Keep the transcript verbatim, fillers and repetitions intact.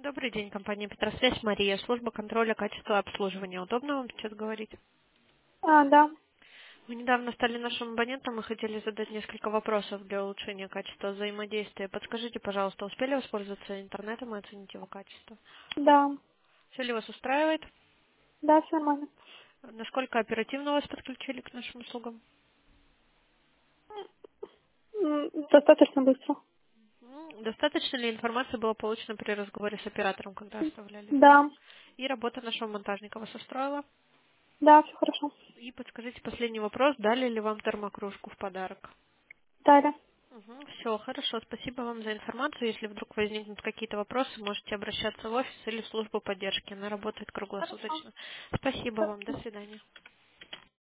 Добрый день, компания Петросвязь, Мария, служба контроля качества и обслуживания. Удобно вам сейчас говорить? А, да, Вы недавно стали нашим абонентом и хотели задать несколько вопросов для улучшения качества взаимодействия. Подскажите, пожалуйста, успели воспользоваться интернетом и оценить его качество? да, Все ли вас устраивает? да, все нормально. Насколько оперативно вас подключили к нашим услугам? М, Достаточно быстро. М, Достаточно ли информации было получено при разговоре с оператором, когда оставляли звонок? Да, И работа нашего монтажника вас устроила? да, все хорошо. И подскажите последний вопрос, дали ли вам термокружку в подарок? Далее. Все, хорошо. Спасибо вам за информацию. Если вдруг возникнут какие-то вопросы, можете обращаться в офис или в службу поддержки. Она работает Хорошо. круглосуточно. Спасибо вам. До Хорошо. свидания.